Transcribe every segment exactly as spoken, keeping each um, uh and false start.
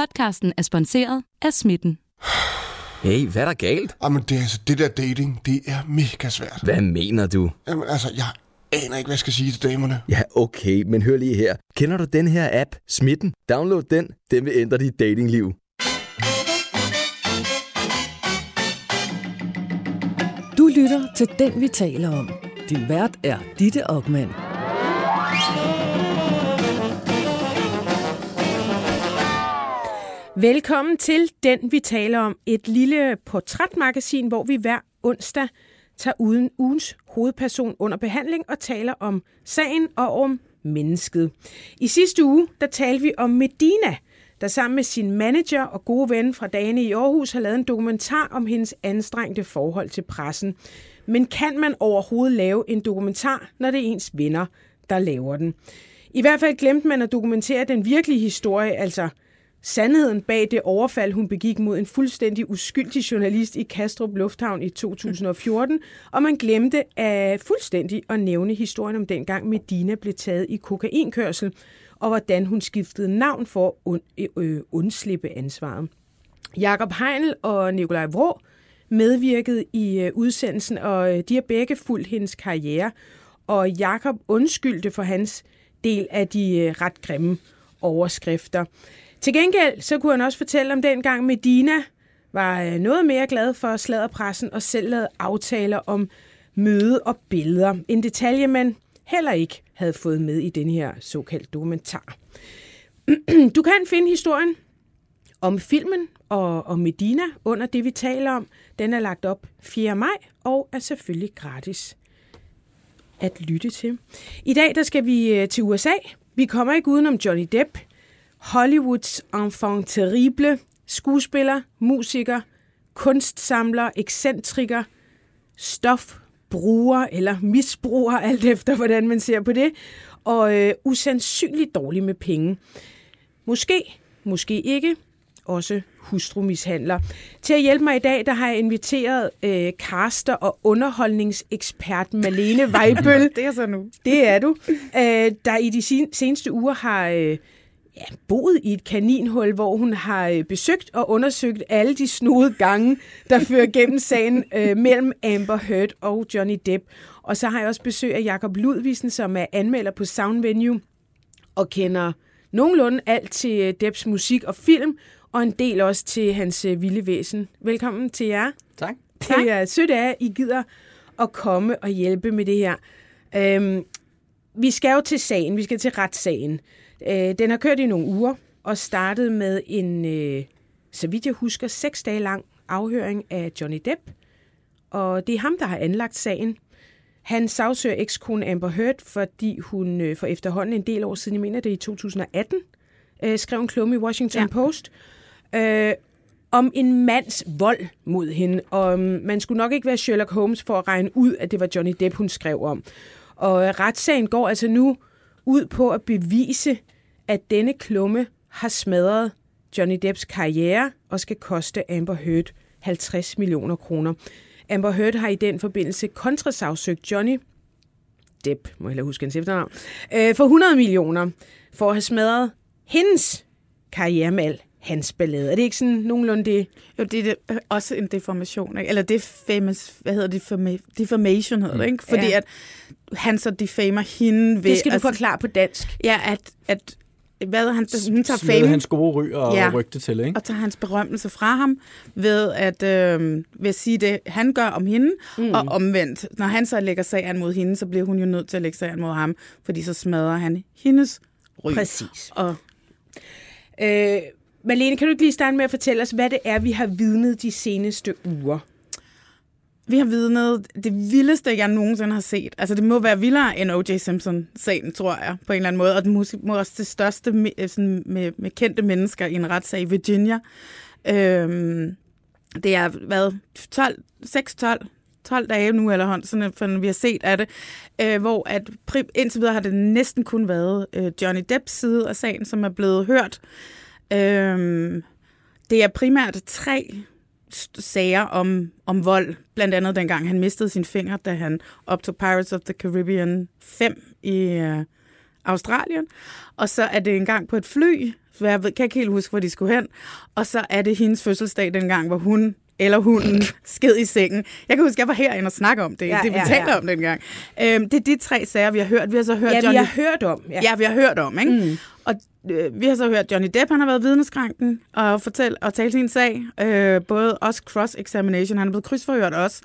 Podcasten er sponsoreret af Smitten. Hey, hvad er der galt? Jamen, det, altså, det der dating, det er mega svært. Hvad mener du? Jamen, altså, jeg aner ikke, hvad jeg skal sige til damerne. Ja, okay, men hør lige her. Kender du den her app, Smitten? Download den, den vil ændre dit datingliv. Du lytter til Den, vi taler om. Din vært er Ditte Okman. Velkommen til Den, vi taler om. Et lille portrætmagasin, hvor vi hver onsdag tager uden ugens hovedperson under behandling og taler om sagen og om mennesket. I sidste uge, der talte vi om Medina, der sammen med sin manager og gode ven fra dagene i Aarhus har lavet en dokumentar om hendes anstrengte forhold til pressen. Men kan man overhovedet lave en dokumentar, når det er ens venner, der laver den? I hvert fald glemte man at dokumentere den virkelige historie, altså sandheden bag det overfald, hun begik mod en fuldstændig uskyldig journalist i Kastrup Lufthavn i to tusind og fjorten, og man glemte at fuldstændig at nævne historien om dengang Medina blev taget i kokainkørsel, og hvordan hun skiftede navn for at und, øh, undslippe ansvaret. Jakob Heinl og Nikolaj Vrå medvirkede i øh, udsendelsen, og øh, de har begge fulgt hendes karriere, og Jakob undskyldte for hans del af de øh, ret grimme overskrifter. Til gengæld så kunne han også fortælle om dengang Medina var noget mere glad for sladderpressen og selv lavede aftaler om møde og billeder. En detalje, man heller ikke havde fået med i den her såkaldte dokumentar. Du kan finde historien om filmen og om Medina under det, vi taler om. Den er lagt op fjerde maj og er selvfølgelig gratis at lytte til. I dag der skal vi til U S A. Vi kommer ikke udenom Johnny Depp, Hollywoods enfant terrible, skuespiller, musiker, kunstsamler, ekscentriker, stofbruger eller misbruger, alt efter hvordan man ser på det, og øh, usandsynligt dårlig med penge. Måske, måske ikke, også hustrumishandler. Til at hjælpe mig i dag, der har jeg inviteret øh, caster og underholdningsekspert Malene Weibøll. Det er så nu. Det er du. Øh, der i de seneste uger har øh, ja, boet i et kaninhul, hvor hun har øh, besøgt og undersøgt alle de snodede gange, der fører gennem sagen øh, mellem Amber Heard og Johnny Depp. Og så har jeg også besøg af Jakob Ludvigsen, som er anmelder på Sound Venue og kender nogenlunde alt til Depps musik og film, og en del også til hans vilde væsen. Velkommen til jer. Tak. Det er sødt af, at I gider at komme og hjælpe med det her. Øhm, vi skal jo til sagen, vi skal til retssagen. Øh, den har kørt i nogle uger, og startet med en, øh, så vidt jeg husker, seks dage lang afhøring af Johnny Depp. Og det er ham, der har anlagt sagen. Han sagsøger ekskone Amber Heard, fordi hun øh, for efterhånden en del år siden, jeg mener det i to tusind og atten, øh, skrev en klumme i Washington ja. Post, øh, om en mands vold mod hende. Og um, man skulle nok ikke være Sherlock Holmes for at regne ud, at det var Johnny Depp, hun skrev om. Og øh, retssagen går altså nu ud på at bevise, at denne klumme har smadret Johnny Depps karriere og skal koste Amber Heard halvtreds millioner kroner. Amber Heard har i den forbindelse kontrasagsøgt Johnny Depp, må jeg huske hans efternavn, øh, for hundrede millioner for at have smadret hendes karriere med al hans ballade. Er det ikke sådan nogenlunde det? Jo, det er det, også en deformation, ikke? Eller defamous, hvad hedder det? Defama- defamation hedder det, ikke? Fordi ja. at han så defamer hende ved... Det skal du altså, forklare på dansk. Ja, at, at hvad han, hun tager fame. Hans gode ry og ja, rygte til, ikke? Og tager hans berømmelse fra ham ved at, øh, ved at sige det, han gør om hende, mm. og omvendt. Når han så lægger sagen mod hende, så bliver hun jo nødt til at lægge sagen mod ham, fordi så smadrer han hendes ry. Præcis. Og, øh, Malene, kan du ikke lige starte med at fortælle os, hvad det er, vi har vidnet de seneste uger? Vi har vidnet det vildeste, jeg nogensinde har set. Altså, det må være vildere end O J Simpson-sagen, tror jeg, på en eller anden måde. Og det må også det største med, sådan, med, med kendte mennesker i en retssag i Virginia. Øhm, det er været tolv, seks tolv, tolv dage nu, eller sådan, for vi har set af det, øh, hvor at, indtil videre har det næsten kun været øh, Johnny Depps side af sagen, som er blevet hørt. Øhm, det er primært tre sager om, om vold, blandt andet dengang han mistede sin finger, da han optog Pirates of the Caribbean fem i øh, Australien. Og så er det en gang på et fly, for jeg ved, kan ikke helt huske, hvor de skulle hen. Og så er det hendes fødselsdag dengang, hvor hun eller hunden sked i sengen. Jeg kan huske, jeg var herinde og snakke om det. Ja, det vi ja, talte ja. om dengang. Øhm, det er de tre sager, vi har hørt. Vi har så hørt ja, Johnny... vi har hørt om. Ja, ja vi har hørt om, ikke? Mm. Og øh, vi har så hørt, Johnny Depp, han har været vidneskranken og, fortæl, og talt sin sag. Øh, både også cross-examination, han er blevet krydsforhørt også.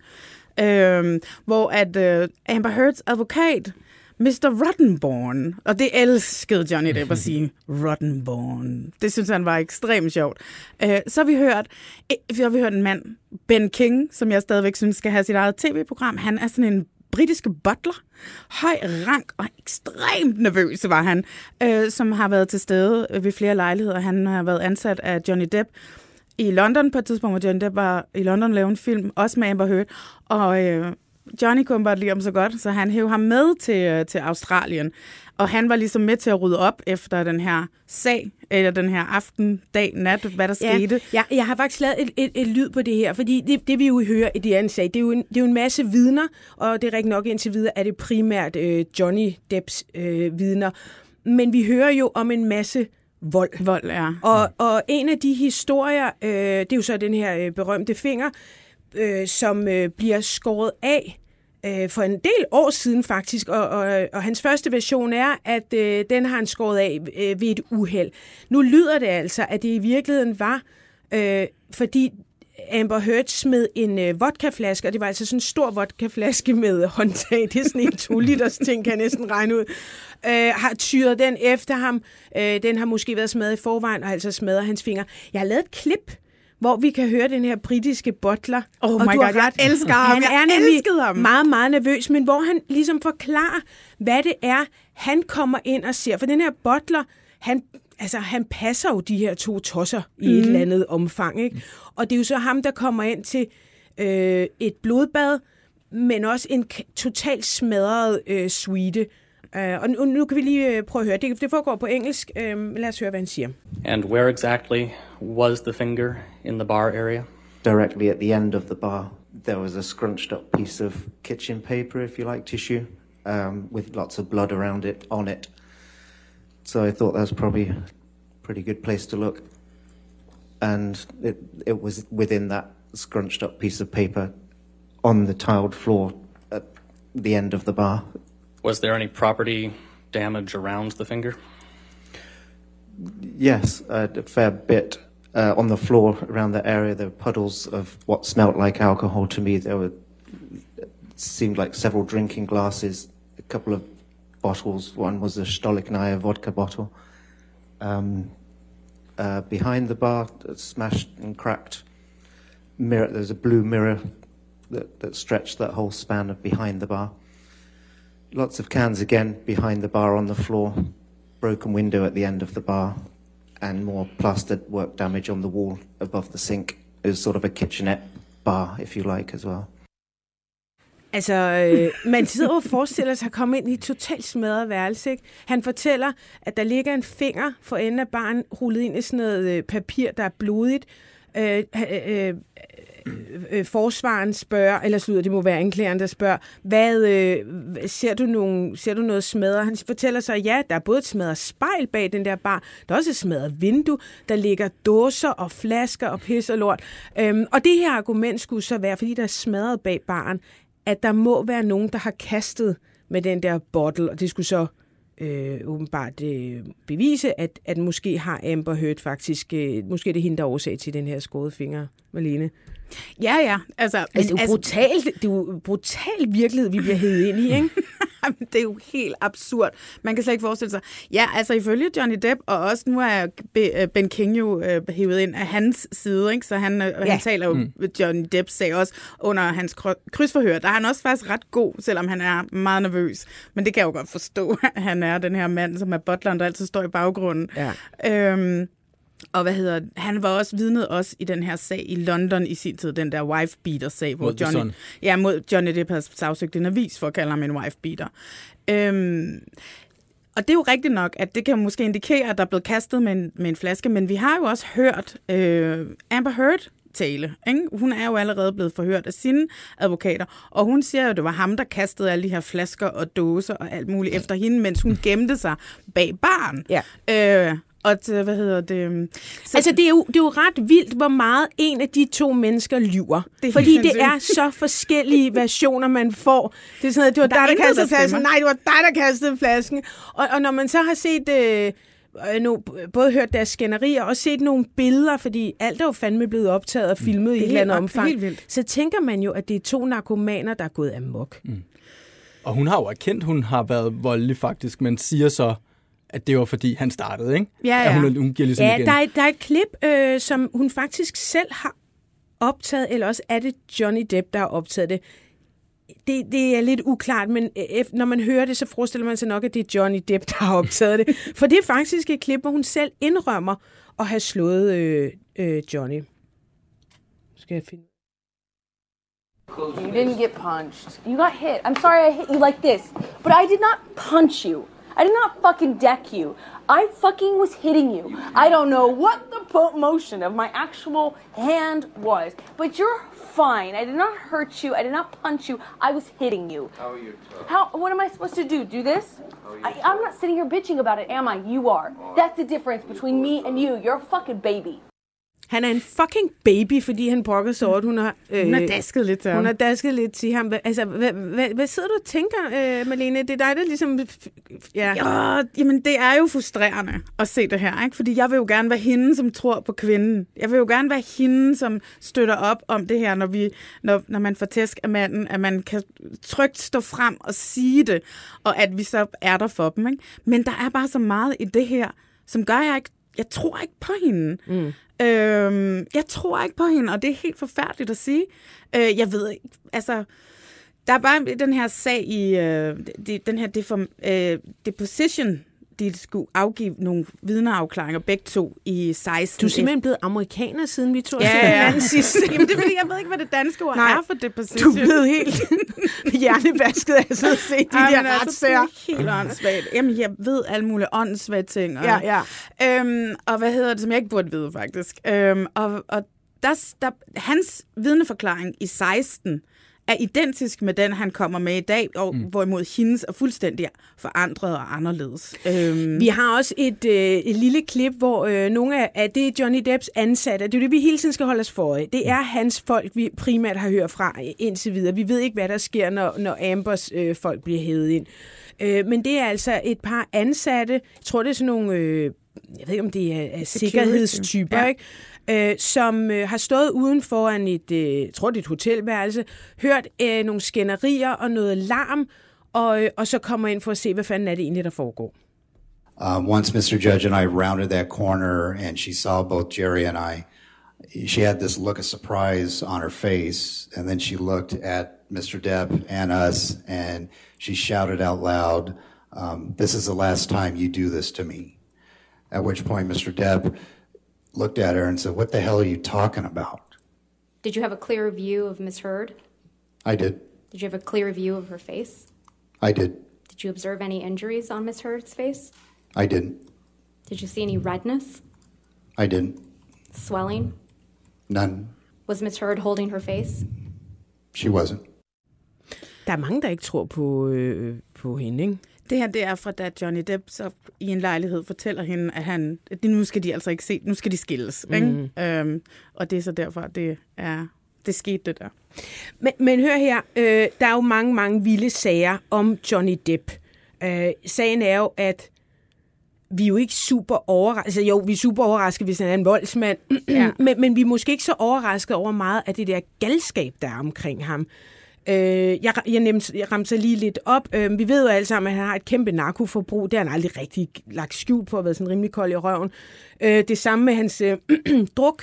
Øh, hvor at øh, Amber Heards advokat, mister Rottenborn. Og det elskede Johnny Depp at sige, Rottenborn. Det synes han var ekstremt sjovt. Øh, så har vi hørt, øh, har vi hørt en mand, Ben King, som jeg stadigvæk synes skal have sit eget tv-program. Han er sådan en britiske butler. Høj rank og ekstremt nervøs var han, øh, som har været til stede ved flere lejligheder. Han har været ansat af Johnny Depp i London på et tidspunkt, hvor Johnny Depp var i London og lavede en film, også med Amber Heard. Og øh, Johnny kunne bare lide om så godt, så han hævde ham med til, til Australien. Og han var ligesom med til at rydde op efter den her sag, eller den her aften, dag, nat, hvad der ja, skete. Ja, jeg har faktisk lavet et, et, et lyd på det her, fordi det, det vi jo hører i det anden sag, det er, jo en, det er jo en masse vidner, og det er rigtig nok indtil videre, at det primært øh, Johnny Depps øh, vidner. Men vi hører jo om en masse vold. Vold, ja. Og, og en af de historier, øh, det er jo så den her øh, berømte finger, øh, som øh, bliver skåret af øh, for en del år siden faktisk, og, og, og hans første version er, at øh, den har han skåret af øh, ved et uheld. Nu lyder det altså, at det i virkeligheden var, øh, fordi Amber Heard smed en øh, vodkaflaske, og det var altså sådan en stor vodkaflaske med håndtag. Det er sådan en to liters ting, kan jeg næsten regne ud. Øh, har tyret den efter ham. Øh, den har måske været smadret i forvejen, og altså smadret hans fingre. Jeg har lavet et klip, hvor vi kan høre den her britiske butler. Oh my god, jeg elsker ham. Han jeg er nemlig ham. meget, meget nervøs, men hvor han ligesom forklarer, hvad det er, han kommer ind og ser. For den her butler, han... Altså, han passer jo de her to tosser i mm. et eller andet omfang, ikke? Og det er jo så ham, der kommer ind til øh, et blodbad, men også en k- totalt smadret øh, suite. Uh, og nu, nu kan vi lige øh, prøve at høre. Det, det foregår på engelsk. Uh, lad os høre, hvad han siger. And where exactly was the finger in the bar area? Directly at the end of the bar, there was a scrunched up piece of kitchen paper, if you like, tissue, um, with lots of blood around it, on it. So I thought that was probably a pretty good place to look. And it, it was within that scrunched up piece of paper on the tiled floor at the end of the bar. Was there any property damage around the finger? Yes, a fair bit. Uh, on the floor around the area, there were puddles of what smelt like alcohol to me. There were, it seemed like several drinking glasses, a couple of bottles. One was a Stolichnaya vodka bottle. Um, uh, behind the bar, smashed and cracked mirror. There's a blue mirror that, that stretched that whole span of behind the bar. Lots of cans again behind the bar on the floor. Broken window at the end of the bar, and more plastered work damage on the wall above the sink. It was sort of a kitchenette bar, if you like, as well. Altså, øh, man sidder og forestiller sig at komme ind i et totalt smadret værelse, ikke? Han fortæller, at der ligger en finger for enden af baren, rullet ind i sådan noget øh, papir, der er blodigt. Øh, øh, øh, forsvaren spørger, eller slutter, det må være anklageren, der spørger, hvad, øh, ser, du nogle, ser du noget smadret? Han fortæller sig, ja, der er både et smadret spejl bag den der bar, der er også et smadret vindue, der ligger dåser og flasker og pis og lort. Øhm, og det her argument skulle så være, fordi der er smadret bag baren, at der må være nogen, der har kastet med den der bottle, og det skulle så øh, åbenbart øh, bevise, at, at måske har Amber Heard faktisk, øh, måske er det hende, der er årsag til den her skårede finger, Malene. Ja, ja. Altså, altså, det er jo brutalt, det er jo brutal virkelighed, vi bliver hævet ind i, ikke? Det er jo helt absurd. Man kan slet ikke forestille sig. Ja, altså ifølge Johnny Depp, og også nu er Ben King jo øh, hævet ind af hans side, ikke? Så han, øh, ja. han taler jo mm. Johnny Depp sagde også under hans krydsforhør. Der er han også faktisk ret god, selvom han er meget nervøs. Men det kan jeg jo godt forstå, at han er den her mand, som er butleren, der altid står i baggrunden. Ja. Øhm, Og hvad hedder han var også vidnet også i den her sag i London i sin tid, den der wife-beater-sag, hvor Johnny, ja, mod Johnny Depp havde sagsøgt en avis for at kalde ham en wife-beater. Øhm, og det er jo rigtigt nok, at det kan måske indikere, at der er blevet kastet med en, med en flaske, men vi har jo også hørt øh, Amber Heard tale, ikke? Hun er jo allerede blevet forhørt af sine advokater, og hun siger jo, at det var ham, der kastede alle de her flasker og dåser og alt muligt efter hende, mens hun gemte sig bag baren. Ja. Øh, Og til, hvad hedder det? Så altså, det er, jo, det er jo ret vildt, hvor meget en af de to mennesker lyver. Det fordi det er så forskellige versioner, man får. Det er sådan, at det var der dig, der kastede der flasken. Nej, det var dig, der kastede flasken. Og, og når man så har set... Øh, nu, både hørt deres skænderier og set nogle billeder, fordi alt er jo fandme blevet optaget og filmet mm. i et eller andet omfang. Så tænker man jo, at det er to narkomaner, der er gået amok. Mm. Og hun har jo erkendt, hun har været voldelig faktisk, men siger så, at det var fordi, han startede, ikke? Ja, ja. At hun, hun giver ligesom ja, igen. Der er, der er et klip, øh, som hun faktisk selv har optaget, eller også er det Johnny Depp, der har optaget det. Det, det er lidt uklart, men når man hører det, så forestiller man sig nok, at det er Johnny Depp, der har optaget det. For det er faktisk et klip, hvor hun selv indrømmer at have slået øh, øh, Johnny. Skal jeg finde... You didn't get punched. You got hit. I'm sorry I hit you like this, but I did not punch you. I did not fucking deck you. I fucking was hitting you. I don't know what the motion of my actual hand was, but you're fine. I did not hurt you. I did not punch you. I was hitting you. How are you tough? How? What am I supposed to do? Do this? I, I'm not sitting here bitching about it, am I? You are. That's the difference between me and you. You're a fucking baby. Han er en fucking baby, fordi han brokker sig over, at hun har... Øh, hun har dasket lidt til ham. Hun har dasket lidt til ham. Altså, hvad, hvad, hvad sidder du og tænker, øh, Malene? Det er dig, der ligesom... Ja. Ja, jamen, det er jo frustrerende at se det her, ikke? Fordi jeg vil jo gerne være hende, som tror på kvinden. Jeg vil jo gerne være hende, som støtter op om det her, når, vi, når, når man får tæsk af manden, at man kan trygt stå frem og sige det, og at vi så er der for dem, ikke? Men der er bare så meget i det her, som gør, jeg ikke... Jeg tror ikke på hende. Mm. Øhm, jeg tror ikke på hende, og det er helt forfærdeligt at sige. Øh, jeg ved ikke, altså, der er bare den her sag i, øh, de, den her deform, øh, deposition, de skulle afgive nogle vidneafklaringer, begge to i seksten. Du er simpelthen blevet amerikaner, siden vi tog ja, ja. den sidste. Jamen, det er fordi, jeg ved ikke, hvad det danske ord Nej, er for deposition. Du er blevet helt hjernevasket af at sidde og se de Ej, der retssager. Altså, det er helt åndssvagt. Jamen, jeg ved alle mulige åndssvage ting. Og, ja, ja. Øhm, og hvad hedder det, som jeg ikke burde vide, faktisk. Øhm, og og der, der, hans vidneforklaring i seksten er identisk med den, han kommer med i dag, og mm. hvorimod hendes er fuldstændig forandret og anderledes. Øhm. Vi har også et, øh, et lille klip, hvor øh, nogle af, af det Johnny Depps ansatte, det er det, vi hele tiden skal holde os for. Det er hans folk, vi primært har hørt fra indtil videre. Vi ved ikke, hvad der sker, når, når Ambers øh, folk bliver hævet ind. Øh, men det er altså et par ansatte, jeg tror, det er sådan nogle, øh, jeg ved ikke, om det er, er sikkerhedstyper, ja. ikke? Øh, som øh, har stået uden foran et, øh, jeg tror det er et hotelværelse, hørt øh, nogle skænderier og noget larm, og, øh, og så kommer ind for at se, hvad fanden er det egentlig, der foregår. Um, once mister Judge and I rounded that corner, and she saw both Jerry and I, she had this look of surprise on her face, and then she looked at mister Depp and us, and she shouted out loud, um, "This is the last time you do this to me." At which point mister Depp looked at her and said, "What the hell are you talking about?" Did you have a clearer view of Miss Heard? I did. Did you have a clearer view of her face? I did. Did you observe any injuries on Miss Heard's face? I didn't. Did you see any redness? I didn't. Swelling? None. Was Miss Heard holding her face? She wasn't. Der er mange, der ikke tror på, øh, på hende, ikke? Det her, det er fra, da Johnny Depp så i en lejlighed fortæller hende, at han, at nu skal de altså ikke se, nu skal de skilles. Mm. Ikke? Øhm, og det er så derfor, det er det skete det der. Men, men hør her, øh, der er jo mange, mange vilde sager om Johnny Depp. Øh, sagen er jo, at vi er jo ikke super overrasket. Altså jo, vi er super overrasket, hvis han er en voldsmand. Ja. men, men vi er måske ikke så overrasket over meget af det der galskab, der er omkring ham. Øh, jeg, jeg, nemt, jeg ramte lige lidt op. Øh, vi ved jo alle sammen, at han har et kæmpe narkoforbrug. Det har han aldrig rigtig lagt skjul på, at være sådan rimelig kold i røven. Øh, det samme med hans øh, druk.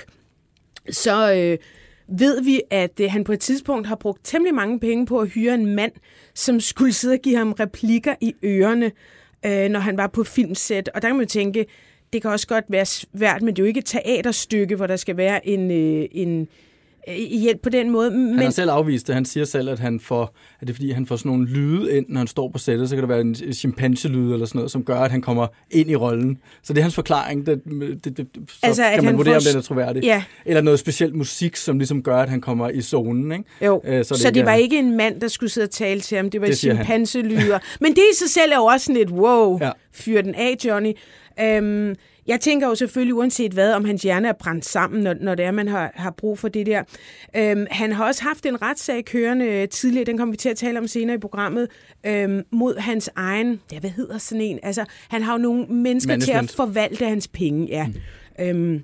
Så øh, ved vi, at øh, han på et tidspunkt har brugt temmelig mange penge på at hyre en mand, som skulle sidde og give ham replikker i ørerne, øh, når han var på filmsæt. Og der kan man tænke, det kan også godt være svært, men det er jo ikke et teaterstykke, hvor der skal være en... Øh, en hjælp på den måde. Men... Han har selv afvist det. Han siger selv, at, han får, at det er fordi, han får sådan nogle lyde ind, når han står på sættet. Så kan der være en chimpanselyd eller sådan noget, som gør, at han kommer ind i rollen. Så det er hans forklaring. Det, det, det, så altså, kan man vurdere, får... om den er troværdig. Ja. Eller noget specielt musik, som ligesom gør, at han kommer i zonen. Ikke? Jo, så det, så det er... var ikke en mand, der skulle sidde og tale til ham. Det var chimpanselyder. Men det i sig selv er jo også sådan lidt, wow, ja. Fyr den af, Johnny. Øhm, jeg tænker jo selvfølgelig uanset hvad, om hans hjerne er brændt sammen, når, når det er, man har, har brug for det der. Øhm, han har også haft en retssag kørende tidligere, den kommer vi til at tale om senere i programmet, øhm, mod hans egen, ja, hvad hedder sådan en? Altså, han har jo nogle mennesker Management. til at forvalte hans penge, ja. Mm. Øhm,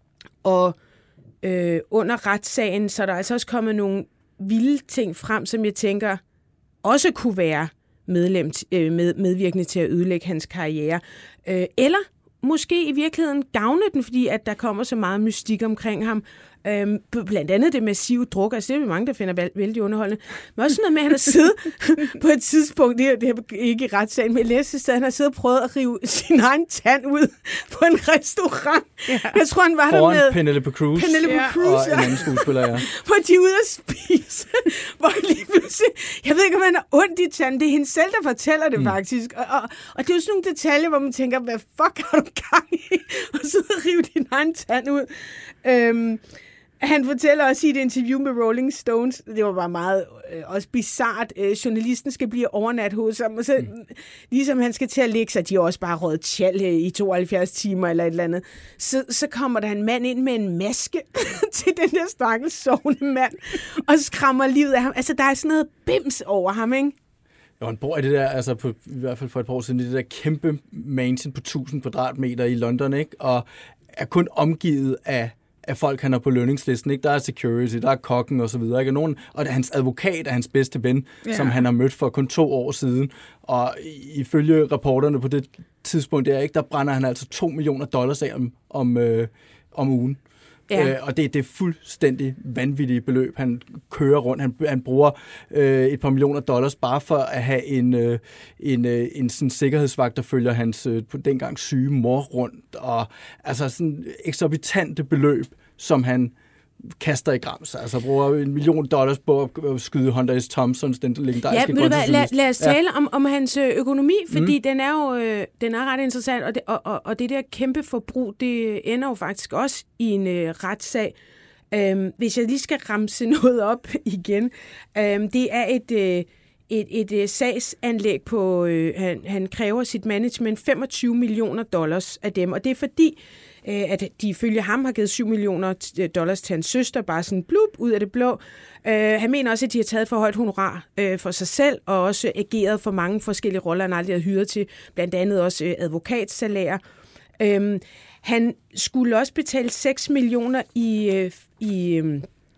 og øh, under retssagen, så er der altså også kommet nogle vilde ting frem, som jeg tænker også kunne være medlem, øh, med, medvirkende til at ødelægge hans karriere. Øh, eller måske i virkeligheden gavne den, fordi at der kommer så meget mystik omkring ham. Øhm, blandt andet det massive druk, altså det er jo mange, der finder vældig underholdende. Men også noget med, at han har siddet på et tidspunkt, det er, det er ikke i retssagen, men jeg læste, at han har siddet og prøvet at rive sin egen tand ud på en restaurant. Ja. Jeg tror, han var Foran der med Penelope Cruz, Penelope ja. Cruz og en anden skuespiller, ja. Hvor de er ude at spise, hvor lige pludselig, jeg ved ikke, om han har ondt i tanden, det er hende selv, der fortæller det mm. faktisk. Og, og, og det er jo sådan nogle detaljer, hvor man tænker, hvad fuck har du gang i? Og sidde og rive din egen tand ud. Øhm, Han fortæller også i et interview med Rolling Stones, det var bare meget øh, også bizart, øh, journalisten skal blive overnat hos ham, og så mm. ligesom han skal til at lægge sig, de har også bare røget tjal øh, i tooghalvfjerds timer eller et eller andet, så, så kommer der en mand ind med en maske til den der stakkels sovende mand, og skræmmer livet af ham. Altså, der er sådan noget bims over ham, ikke? Jo, han bor i det der, altså på, i hvert fald for et par år siden, i det der kæmpe mansion på tusind kvadratmeter i London, ikke? Og er kun omgivet af af folk, han er på lønningslisten, ikke? Der er security, der er kokken og så videre, ikke? Og, nogen, og hans advokat er hans bedste ven, yeah. som han har mødt for kun to år siden. Og ifølge rapporterne på det tidspunkt der, ikke, der brænder han altså to millioner dollars af om, om, øh, om ugen. Ja. Øh, og det, det er fuldstændig vanvittige beløb, han kører rundt. Han, han bruger øh, et par millioner dollars bare for at have en, øh, en, øh, en sådan sikkerhedsvagt, der følger hans øh, på dengang syge mor rundt. Og altså sådan eksorbitante beløb, som han kaster i grams. Altså bruger en million dollars på at skyde Hunter S. Thompsons, den legendariske ja, grønlandske lad, lad os tale ja. om, om hans økonomi, fordi mm. den er jo øh, den er ret interessant, og det, og, og, og det der kæmpe forbrug, det ender jo faktisk også i en øh, retssag. Øhm, hvis jeg lige skal ramse noget op igen. Øhm, det er et, øh, et, et, et sagsanlæg på, øh, han, han kræver sit management femogtyve millioner dollars af dem, og det er fordi, at de ifølge ham har givet syv millioner dollars til hans søster, bare sådan blub ud af det blå. Uh, han mener også, at de har taget for højt honorar uh, for sig selv, og også ageret for mange forskellige roller, han aldrig har hyret til, blandt andet også uh, advokatsalærer. Uh, han skulle også betale seks millioner i, uh, i um,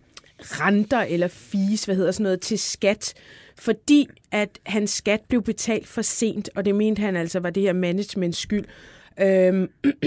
renter eller fees, hvad hedder sådan noget, til skat, fordi at hans skat blev betalt for sent, og det mente han altså var det her managements skyld. Uh,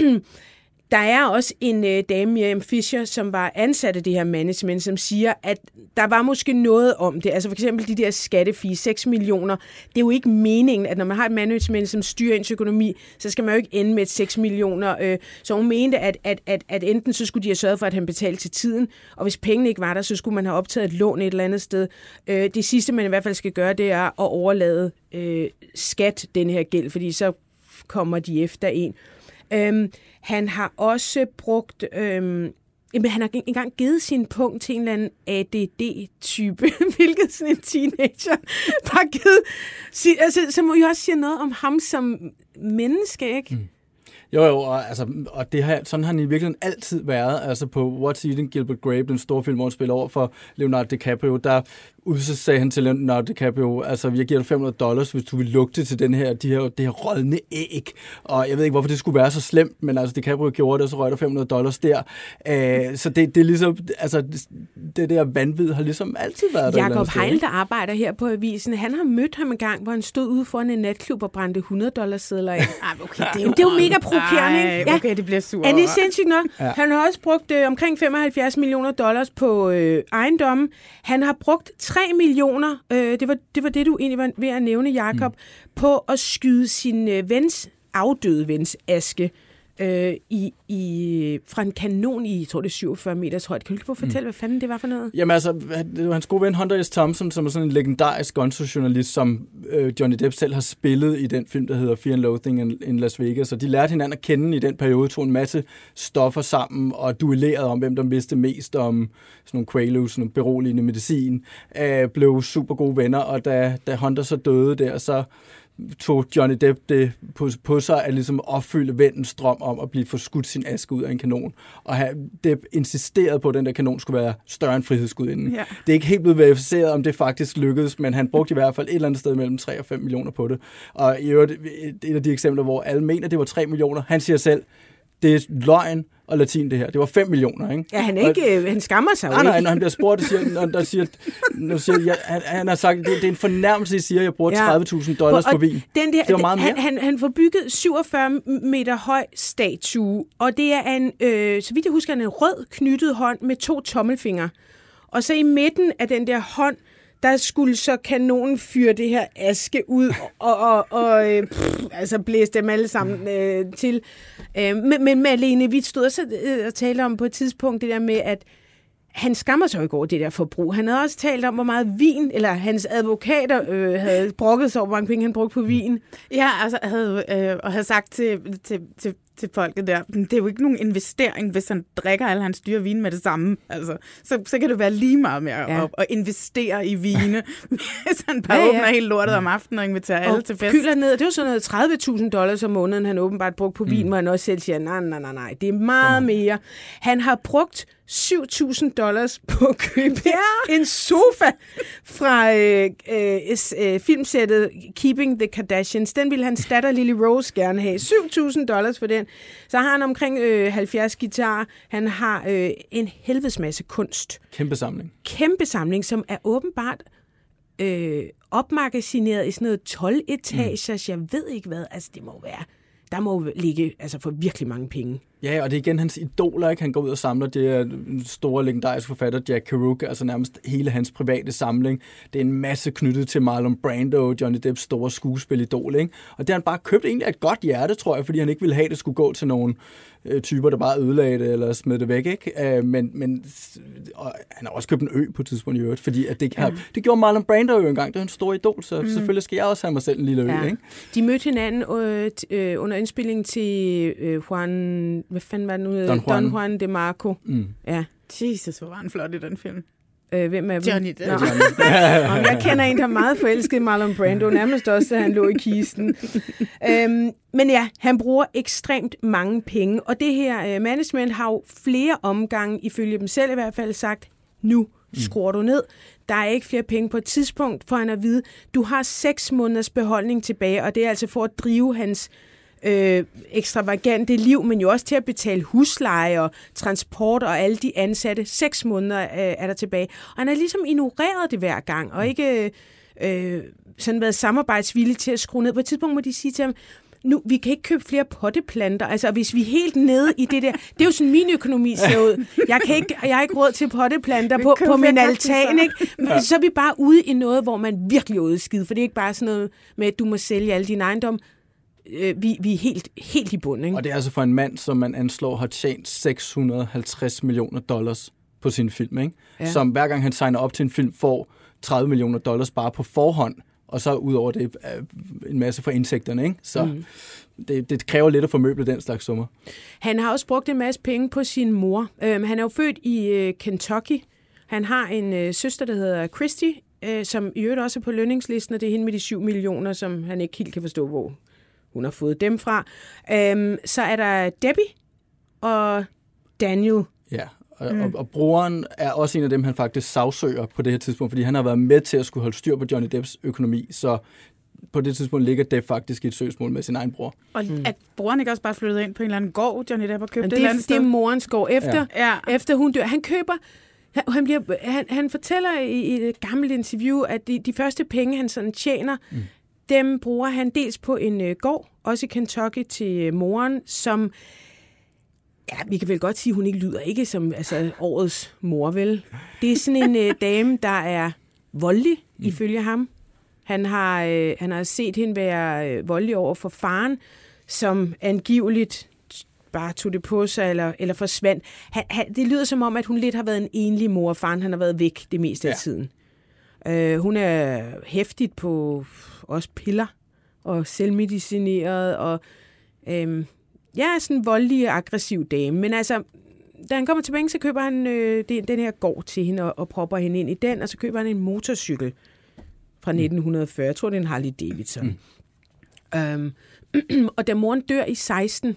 Der er også en øh, dame, Miriam Fisher, som var ansat af det her management, som siger, at der var måske noget om det. Altså for eksempel de der skattefees, seks millioner. Det er jo ikke meningen, at når man har et management, som styrer ens økonomi, så skal man jo ikke ende med et seks millioner. Øh, så hun mente, at, at, at, at enten så skulle de have sørget for, at han betalte til tiden, og hvis pengene ikke var der, så skulle man have optaget et lån et eller andet sted. Øh, det sidste, man i hvert fald skal gøre, det er at overlade øh, skat den her gæld, fordi så kommer de efter en. Øhm, han har også brugt, øhm, jamen, han har engang givet sin punkt til en eller anden A D D-type, hvilket sådan en teenager bare givet, altså, så må jo også sige noget om ham som menneske, ikke? Mm. Jo, jo, og, altså, og det her, sådan har han i virkeligheden altid været. Altså på What's Eating Gilbert Grape, den store film, hvor han spiller over for Leonardo DiCaprio, der så sagde han til Leonardo DiCaprio, altså jeg giver dig fem hundrede dollars, hvis du vil lugte til den her, de her, det her rådne æg. Og jeg ved ikke, hvorfor det skulle være så slemt, men altså DiCaprio gjorde det, og så røg der fem hundrede dollars der. Æh, så det, det er ligesom, altså det der vanvid har ligesom altid været der. Jakob Heil, der arbejder her på avisen, han har mødt ham en gang, hvor han stod ude foran en natklub og brændte hundrede dollars sedler af. Okay, det, er jo, det er jo mega provokerende, ikke? Ja. Okay, det bliver sur. Er det sindssygt nok? Ja. Han har også brugt øh, omkring femoghalvfjerds millioner dollars på øh, ejendommen. Han har brugt tre millioner, øh, det, var, det var det, du egentlig var ved at nævne, Jakob, mm. på at skyde sin øh, vens, afdøde vens aske øh, i, i, fra en kanon i, jeg tror det er syvogfyrre meters højt. Kan du ikke prøve at fortælle, mm. hvad fanden det var for noget? Jamen altså, det var hans gode ven Hunter S. Thompson, som er sådan en legendarisk gunstore-journalist, som øh, Johnny Depp selv har spillet i den film, der hedder Fear and Loathing in, in Las Vegas. Og de lærte hinanden at kende i den periode, tog en masse stoffer sammen og duellerede om, hvem der vidste mest om sådan nogle Quaaludes, sådan nogle beroligende medicin. Øh, blev super gode venner, og da, da Hunter så døde der, så tog Johnny Depp det på, på sig at ligesom opfylde vennens drøm om at blive forskudt sin aske ud af en kanon. Og have, Depp insisterede på, at den der kanon skulle være større end frihedsgudinden. Ja. Det er ikke helt blevet verificeret, om det faktisk lykkedes, men han brugte i hvert fald et eller andet sted mellem tre og fem millioner på det. Og i øvrigt, et af de eksempler, hvor alle mener, det var tre millioner. Han siger selv, det er løgn og latin det her. Det var fem millioner, ikke? Ja, han, ikke, og, han skammer sig jo nej, ikke. Nej, når han bliver spurgt, siger, når, der siger, når siger ja, han, han har sagt, det, det er en fornærmelse, at siger, at jeg bruger ja. tredive tusind dollars og, på vin. Den der, det var meget mere. Han, han, han får bygget syvogfyrre meter høj statue, og det er en, øh, så vidt jeg husker, en rød knyttet hånd med to tommelfingre. Og så i midten af den der hånd, der skulle så kanonen fyre det her aske ud og, og, og øh, pff, altså blæse dem alle sammen øh, til. Øh, men, men Malene, vi stod også øh, og talte om på et tidspunkt det der med, at han skammer sig jo ikke over det der forbrug. Han havde også talt om, hvor meget vin, eller hans advokater øh, havde brokket sig over, hvor mange penge han brugte på vin. Ja, altså havde, øh, og havde sagt til, til, til, til folket der, det er jo ikke nogen investering, hvis han drikker alle hans dyre vin med det samme. Altså, så, så kan det være lige meget med ja. at, at investere i vine, hvis han bare ja, ja. åbner helt lortet om aftenen og inviterer og alle til fest. Kyler ned, det var sådan noget tredive tusind dollars om måneden, han åbenbart brugte på vin, mm. hvor han også selv siger, nej, nej, nej, nej, det er meget mere. Han har brugt syv tusind dollars på at købe ja. en sofa fra øh, øh, filmsættet Keeping the Kardashians. Den ville hans datter Lily Rose gerne have. syv tusind dollars for den. Så har han omkring øh, halvfjerds guitarer. Han har øh, en helvedes masse kunst. Kæmpe samling. Kæmpe samling, som er åbenbart øh, opmagasineret i sådan noget tolv etagers. Mm. Jeg ved ikke hvad. Altså, det må være... Der må jo ligge altså for virkelig mange penge. Ja, og det er igen hans idoler, ikke? Han går ud og samler det store legendariske forfatter Jack Kerouac, altså nærmest hele hans private samling. Det er en masse knyttet til Marlon Brando, Johnny Depps store skuespilidol, ikke? Og det har han bare købt egentlig af et godt hjerte, tror jeg, fordi han ikke ville have, at det skulle gå til nogle øh, typer, der bare ødelagde det eller smed det væk, ikke? Øh, men men og han har også købt en ø på et tidspunkt i øvrigt, fordi at det, ja. det gjorde Marlon Brando jo engang. Det var en stor idol, så mm. selvfølgelig skal jeg også have mig selv en lille ø, ja. ikke? De mødte hinanden øh, øh, under indspillingen til øh, Juan... Hvad fanden var det nu? Don Juan, Don Juan de Marco. Mm. Ja. Jesus, hvor var han flot i den film. Øh, hvem er Johnny Depp. Jeg kender en, der er meget forelsket Marlon Brando, nærmest også, da han lå i kisten. øhm, men ja, han bruger ekstremt mange penge, og det her uh, management har jo flere omgange, ifølge dem selv i hvert fald, sagt, nu skruer du ned. Der er ikke flere penge på et tidspunkt, for han at vide, du har seks måneders beholdning tilbage, og det er altså for at drive hans Øh, ekstravagante liv, men jo også til at betale husleje og transport og alle de ansatte. Seks måneder øh, er der tilbage. Og han har ligesom ignoreret det hver gang, og ikke øh, sådan været samarbejdsvillig til at skrue ned. På et tidspunkt må de sige til ham, nu, vi kan ikke købe flere potteplanter. Altså, hvis vi er helt nede i det der... Det er jo sådan, min økonomi ser ud. Jeg, kan ikke, jeg har ikke råd til potteplanter på, på min altan, ikke? Men ja. Så er vi bare ude i noget, hvor man virkelig er ude skide, for det er ikke bare sådan noget med, at du må sælge alle dine ejendomme. Vi, vi er helt, helt i bunden, ikke? Og det er altså for en mand, som man anslår har tjent seks hundrede og halvtreds millioner dollars på sin film, ikke? Ja. Som hver gang han signer op til en film, får tredive millioner dollars bare på forhånd, og så ud over det en masse for indtægterne, ikke? Så mm. det, det kræver lidt at formøble den slags summer. Han har også brugt en masse penge på sin mor. Øhm, han er jo født i uh, Kentucky. Han har en uh, søster, der hedder Christy, uh, som i øvrigt også er på lønningslisten, og det er hende med de syv millioner, som han ikke helt kan forstå, hvor hun har fået dem fra. Øhm, så er der Debbie og Daniel. Ja, og, mm. og, og broren er også en af dem, han faktisk sagsøger på det her tidspunkt, fordi han har været med til at skulle holde styr på Johnny Depps økonomi, så på det tidspunkt ligger Depp faktisk i et søgsmål med sin egen bror. Og mm. at broren ikke også bare flyttede ind på en eller anden gård, Johnny Depp har købt det, det, et eller andet det er morens gård. Efter, ja. efter hun dør, han køber... Han, han, bliver, han, han fortæller i, i et gammelt interview, at de, de første penge, han sådan tjener, mm. dem bruger han dels på en øh, gård, også i Kentucky, til øh, moren, som, ja, vi kan vel godt sige, hun ikke lyder ikke som altså, årets mor, vel? Det er sådan en øh, dame, der er voldelig, mm. ifølge ham. Han har, øh, han har set hende være øh, voldelig over for faren, som angiveligt bare tog det på sig, eller, eller forsvandt. Han, han, det lyder som om, at hun lidt har været en enlig mor, faren han har været væk det meste ja. af tiden. Uh, hun er hæftigt på også piller og selvmedicineret og øhm, ja, sådan en voldelig, aggressiv dame. Men altså, da han kommer tilbage, så køber han øh, den, den her gård til hende og, og propper hende ind i den, og så køber han en motorcykel fra nitten fyrre. Jeg tror, det er en Harley Davidson. Mm. Øhm, og da moren dør i seksten,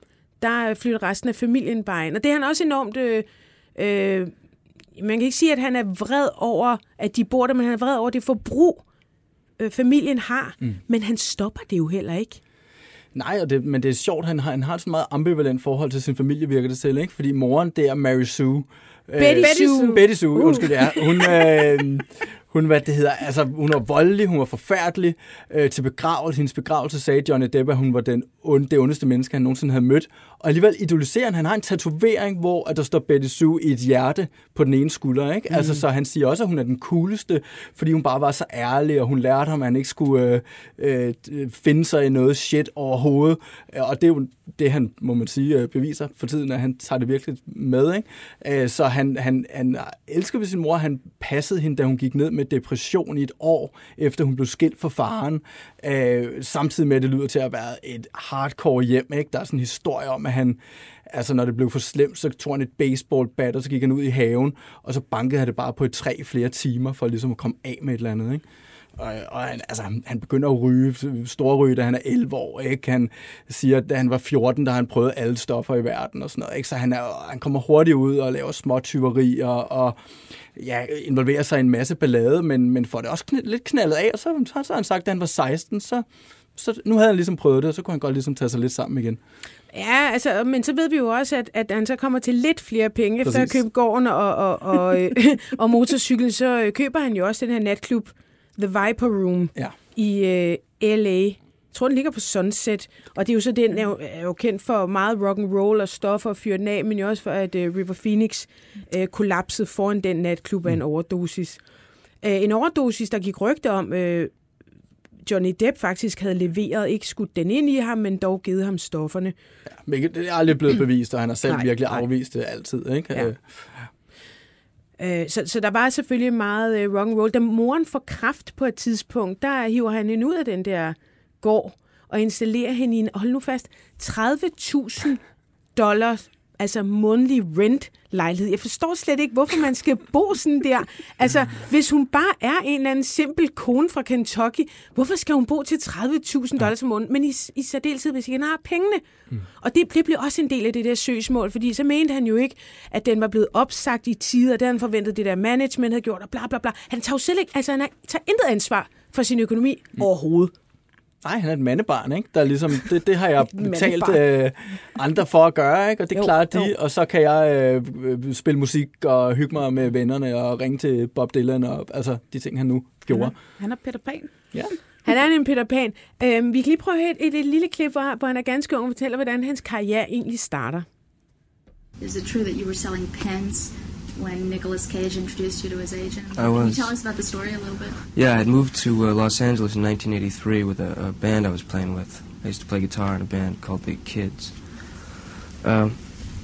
der flytter resten af familien bare ind. Og det er han også enormt... Øh, øh, man kan ikke sige, at han er vred over, at de bor der, men han er vred over det forbrug, øh, familien har. Mm. Men han stopper det jo heller ikke. Nej, og det, men det er sjovt, han har, han har et meget ambivalent forhold til sin familie, virker det til, ikke? Fordi moren, det er Mary Sue. Betty øh, Sue. Betty Sue, uh. undskyld, ja. Hun, øh, hun, hvad det hedder, altså, hun var voldelig, hun var forfærdelig. Øh, til begravelse, hendes begravelse sagde Johnny Depp, at hun var den onde, det ondeste menneske, han nogensinde havde mødt. Og alligevel idoliserer han, han har en tatovering, hvor at der står Betty Sue i et hjerte på den ene skulder, ikke? Mm. Altså, så han siger også, at hun er den cooleste, fordi hun bare var så ærlig, og hun lærte ham, at han ikke skulle øh, øh, finde sig i noget shit overhovedet. Og det er jo det, han, må man sige, beviser for tiden, at han tager det virkelig med, ikke? Så han, han, han elsker ved sin mor, han passede hende, da hun gik ned med depression i et år, efter hun blev skilt fra faren. Samtidig med, at det lyder til at være et hardcore hjem, ikke? Der er sådan en historie om, at han, altså når det blev for slemt, så tog han et baseballbat, og så gik han ud i haven, og så bankede han det bare på et træ i flere timer, for ligesom at komme af med et eller andet, ikke? Og, og han, altså, han begynder at ryge, storryge, da han er elleve år, ikke? Han siger, at da han var fjorten, der han prøvet alle stoffer i verden og sådan noget, ikke? Så han, er, han kommer hurtigt ud og laver småtyverier og ja, involverer sig i en masse ballade, men, men får det også kn- lidt knaldet af, og så, så, så har han sagt, at han var seksten, så, så nu havde han ligesom prøvet det, og så kunne han godt ligesom tage sig lidt sammen igen. Ja, altså, men så ved vi jo også, at, at han så kommer til lidt flere penge. Efter at købe gården og, og, og, øh, og motorcykel, så øh, køber han jo også den her natklub, The Viper Room, ja. i øh, L A. Jeg tror, den ligger på Sunset, og det er jo så den, er jo, er jo kendt for meget rock and roll og stoffer og fyret den af, men jo også for, at øh, River Phoenix øh, kollapsede foran den natklub af en overdosis. Øh, en overdosis, der gik rygte om, øh, Johnny Depp faktisk havde leveret, ikke skudt den ind i ham, men dog givet ham stofferne. Ja, men det er aldrig blevet bevist, og han har selv nej, virkelig nej. afvist det altid, ikke? Ja. Så, så der var selvfølgelig meget uh, rock and roll. Da moren får kræft på et tidspunkt, der hiver han hende ud af den der gård og installerer hende i en, hold nu fast, tredive tusind dollars, altså månedlig rent-lejlighed. Jeg forstår slet ikke, hvorfor man skal bo sådan der. Altså, hvis hun bare er en eller anden simpel kone fra Kentucky, hvorfor skal hun bo til tredive tusind dollars om måneden? Men i, i særdeleshed, hvis ikke han har pengene. Mm. Og det, det blev også en del af det der søgsmål, fordi så mente han jo ikke, at den var blevet opsagt i tide, og det han forventet, det der management havde gjort, og bla bla bla. Han tager jo selv ikke, altså han tager intet ansvar for sin økonomi mm. overhovedet. Nej, han er et mandebarn, ikke? Der er ligesom, det, det har jeg betalt øh, andre for at gøre, ikke? Og det jo, klarer de, jo. Og så kan jeg øh, spille musik og hygge mig med vennerne og ringe til Bob Dylan og altså de ting, han nu gjorde. Han er, han er Peter Pan. Ja. Han er en Peter Pan. Øhm, vi kan lige prøve et, et, et lille klip, hvor, hvor han er ganske ung og fortæller, hvordan hans karriere egentlig starter. Is it true that you were selling pens when Nicolas Cage introduced you to his agent? I was. Can you tell us about the story a little bit? Yeah, I had moved to uh, Los Angeles in nineteen eighty-three with a, a band I was playing with. I used to play guitar in a band called The Kids. Um,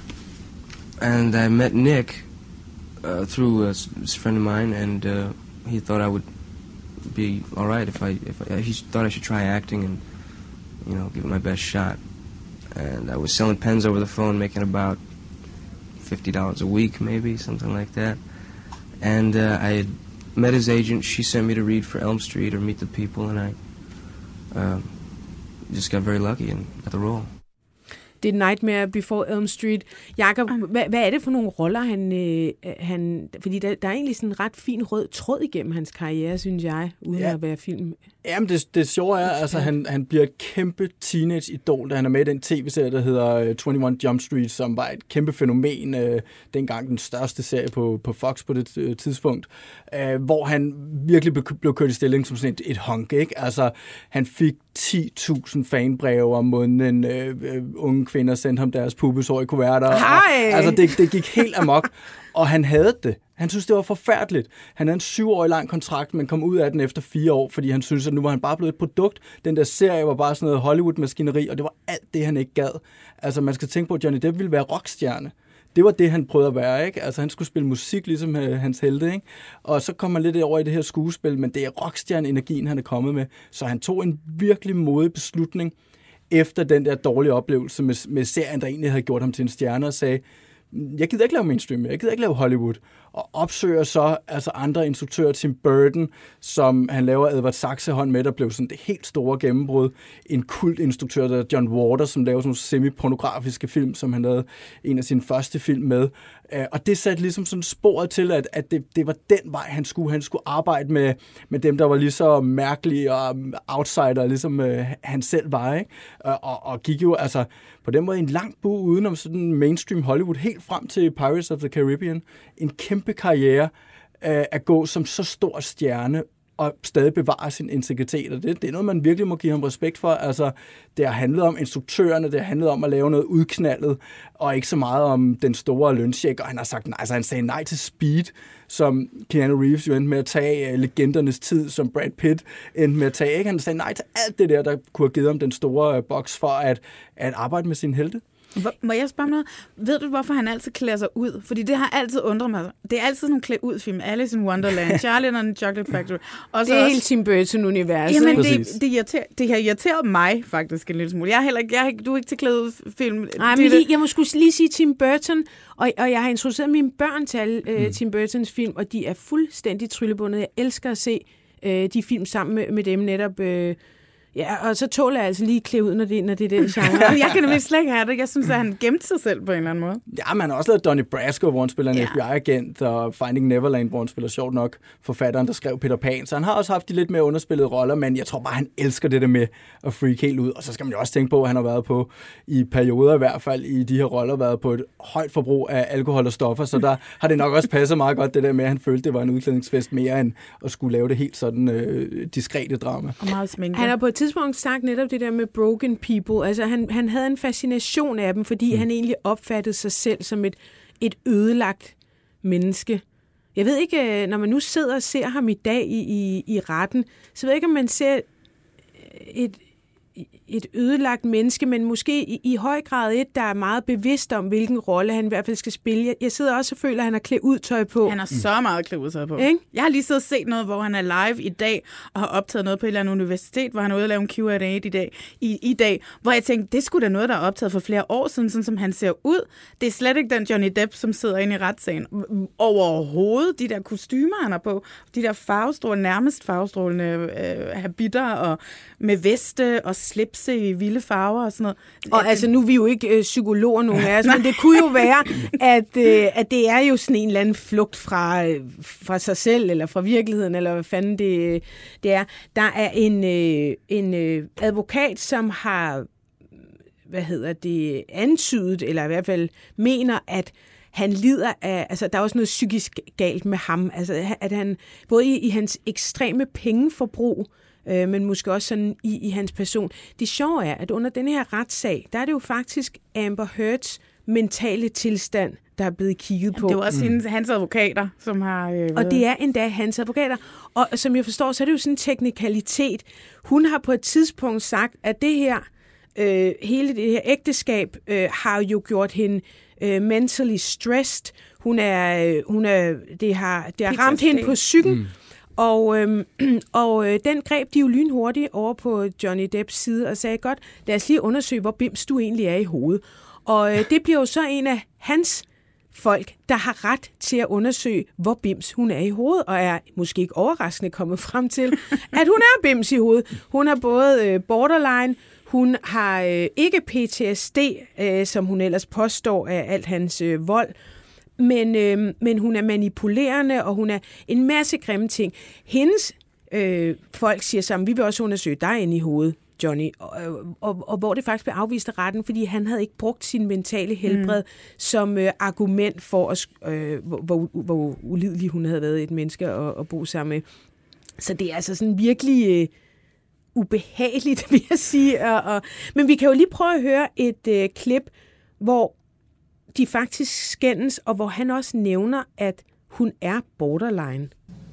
and I met Nick uh, through a, a friend of mine, and uh, he thought I would be all right if I, if I, he thought I should try acting and, you know, give it my best shot. And I was selling pens over the phone, making about fifty dollars a week, maybe, something like that. And uh, I had met his agent. She sent me to read for Elm Street or Meet the People, and I uh, just got very lucky and got the role. Det er Nightmare Before Elm Street. Jakob, hvad, hvad er det for nogle roller, han... Øh, han fordi der, der er egentlig sådan en ret fin rød tråd igennem hans karriere, synes jeg, uden ja. at være film. Jamen, det, det sjove er, altså, han, han bliver et kæmpe teenage-idol, da han er med i den tv-serie, der hedder enogtyve Jump Street, som var et kæmpe fænomen, øh, dengang den største serie på, på Fox på det øh, tidspunkt, øh, hvor han virkelig blev, blev kørt i stilling som sådan et, et hunk, ikke? Altså, han fik ti tusind fanbreve om måneden, øh, øh, unge kvinder sendte ham deres pubeshår i kuverter. Og, altså, det, det gik helt amok, og han havde det. Han synes, det var forfærdeligt. Han havde en syvårig lang kontrakt, men kom ud af den efter fire år, fordi han synes, at nu var han bare blevet et produkt. Den der serie var bare sådan noget Hollywood-maskineri, og det var alt det, han ikke gad. Altså, man skal tænke på, at Johnny Depp ville være rockstjerne. Det var det, han prøvede at være, ikke? Altså, han skulle spille musik, ligesom øh, hans helte, ikke? Og så kom han lidt over i det her skuespil, men det er rockstjerne-energien, han er kommet med. Så han tog en virkelig modig beslutning, efter den der dårlige oplevelse med, med serien, der egentlig havde gjort ham til en stjerne, og sagde, jeg gider ikke lave mainstream, jeg gider ikke lave Hollywood, og opsøger så altså andre instruktører, Tim Burton, som han laver Edward Saxehånd med, der blev sådan det helt store gennembrud. En kultinstruktør, der er John Waters, som laver sådan nogle semi-pornografiske film, som han lavede en af sine første film med. Og det satte ligesom sådan sporet til, at, at det, det var den vej, han skulle. Han skulle arbejde med, med dem, der var lige så mærkelige og outsider, ligesom uh, han selv var, ikke? Og, og, og gik jo altså på den måde en lang bue udenom sådan mainstream Hollywood, helt frem til Pirates of the Caribbean. En kæmpe karriere uh, at gå som så stor stjerne og stadig bevare sin integritet. Og det, det er noget, man virkelig må give ham respekt for. Altså, det har handlet om instruktørerne, det har handlet om at lave noget udknaldet, og ikke så meget om den store løncheck. Og han har sagt nej, altså han sagde nej til Speed, som Keanu Reeves jo endte med at tage, uh, legendernes tid, som Brad Pitt endte med at tage. Ikke? Han sagde nej til alt det der, der kunne have givet ham den store uh, boks for at, at arbejde med sin helte. Hvor, må jeg spørge noget? Ved du, hvorfor han altid klæder sig ud? Fordi det har altid undret mig. Det er altid sådan nogle klædt ud film. Alice in Wonderland, Charlie and the Chocolate Factory. Og det er også, helt Tim Burton-universet. Jamen, det, det, irriterer, det har irriteret mig faktisk en lille smule. Jeg er heller ikke, jeg er, du er ikke til klædt ud film. Nej, men lige, jeg må skulle lige sige Tim Burton, og, og jeg har introduceret mine børn til alle øh, mm. Tim Burtons film, og de er fuldstændig tryllebundet. Jeg elsker at se øh, de film sammen med, med dem netop. Øh, Ja, og så tåler jeg altså lige klæde ud, når det, når det er den genre. Jeg kan nemlig slet ikke have det. Jeg synes, at han gemte sig selv på en eller anden måde. Ja, man har også lavet Donnie Brasco, hvor han spiller en ja. F B I-agent, og Finding Neverland, hvor han spiller sjovt nok forfatteren, der skrev Peter Pan. Så han har også haft de lidt mere underspillede roller, men jeg tror bare, han elsker det der med at freak helt ud. Og så skal man jo også tænke på, at han har været på, i perioder i hvert fald, i de her roller, været på et højt forbrug af alkohol og stoffer, så der har det nok også passet meget godt, det der med, at han følte, det var en udklædningsfest mere, end at skulle lave det helt sådan øh, diskrete drama. Og meget sminke. Han har på et tidspunkt sagt netop det der med broken people. Altså, han, han havde en fascination af dem, fordi mm. han egentlig opfattede sig selv som et, et ødelagt menneske. Jeg ved ikke, når man nu sidder og ser ham i dag i, i, i retten, så ved jeg ikke, om man ser et, et ødelagt menneske, men måske i, i høj grad et, der er meget bevidst om, hvilken rolle han i hvert fald skal spille. Jeg, jeg sidder også og føler, at han har klædt udtøj på. Han har så meget klædt udtøj på. Ikke? Jeg har lige siddet og set noget, hvor han er live i dag, og har optaget noget på et eller andet universitet, hvor han er ude og lave en Q and A i dag, i, i dag, hvor jeg tænkte, det skulle da noget, der er optaget for flere år siden, sådan som han ser ud. Det er slet ikke den Johnny Depp, som sidder inde i retssagen. Overhovedet, de der kostymer, han har på, de der farvestrålende, nærmest farvestrålende øh, habiter, og med veste og slipse i vilde farver og sådan noget. Og altså, nu er vi jo ikke øh, psykologer, nogen af os, men det kunne jo være, at, øh, at det er jo sådan en eller anden flugt fra, øh, fra sig selv, eller fra virkeligheden, eller hvad fanden det, det er. Der er en, øh, en øh, advokat, som har, hvad hedder det, antydet, eller i hvert fald mener, at han lider af, altså der er også noget psykisk galt med ham, altså at han, både i, i hans ekstreme pengeforbrug, øh, men måske også sådan i, i hans person. Det sjove er, at under den her retssag, der er det jo faktisk Amber Heards mentale tilstand, der er blevet kigget på. Det er også mm. hans advokater, som har... Øh, og det er endda hans advokater. Og som jeg forstår, så er det jo sådan en teknikalitet. Hun har på et tidspunkt sagt, at det her, øh, hele det her ægteskab, øh, har jo gjort hende øh, mentally stressed. Hun er, øh, hun er, det har, det har ramt hende på psyken. Mm. Og, øhm, og øh, den greb de jo lynhurtigt over på Johnny Depps side og sagde, godt, lad os lige undersøge, hvor bims du egentlig er i hovedet. Og øh, det bliver jo så en af hans folk, der har ret til at undersøge, hvor bims hun er i hovedet, og er måske ikke overraskende kommet frem til, at hun er bims i hovedet. Hun har både øh, borderline, hun har øh, ikke P T S D, øh, som hun ellers påstår af alt hans øh, vold, Men, øh, men hun er manipulerende, og hun er en masse grimme ting. Hendes øh, folk siger sammen, vi vil også undersøge dig ind i hovedet, Johnny, og, og, og hvor det faktisk blev afvist af retten, fordi han havde ikke brugt sin mentale helbred mm. som øh, argument for, at, øh, hvor, hvor, hvor ulidelig hun havde været et menneske at, at bo sammen med. Så det er altså sådan virkelig... Øh, ubehageligt, vil jeg sige. Og, og, men vi kan jo lige prøve at høre et øh, klip, hvor de faktisk skændes, og hvor han også nævner, at hun er borderline.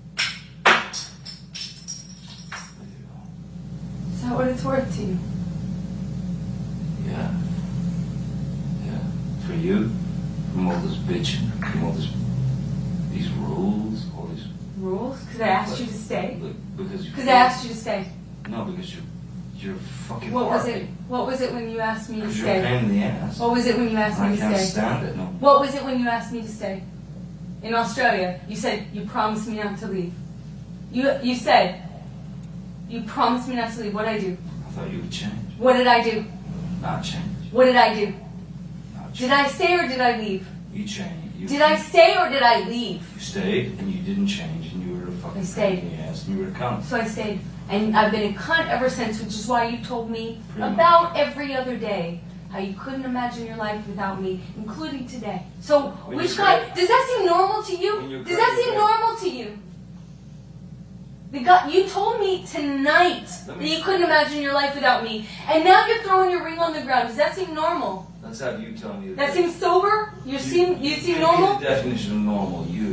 Is that what it's worth to you? Yeah. Yeah. For you, from all this bitching, from all this, these rules, all these... Rules? Because I asked you to stay? Because you... Because I asked you to stay? No, because you You're fucking What was barking. it? What was it when you asked me to Because stay? you're a pain in the ass. What was it when you asked I me to can't stay? stand it, no. What was it when you asked me to stay? In Australia, you said you promised me not to leave. You you said you promised me not to leave. What did I do? I thought you would change. What did I do? Not change. What did I do? Not change. Did I stay or did I leave? You changed. You, Did I stay or did I leave? You stayed and you didn't change and you were a fucking I stayed. pain in the ass and you were a cunt. So I stayed. And I've been a cunt ever since, which is why you told me Pretty about every other day how you couldn't imagine your life without me, including today. So, When which you're guy, great. does that seem normal to you? When you're Does that great, seem right? normal to you? The guy, you told me tonight Let that me- you couldn't imagine your life without me, and now you're throwing your ring on the ground. Does that seem normal? That's how you tell me. That seems sober? You seem, you seem normal? The definition of normal. You.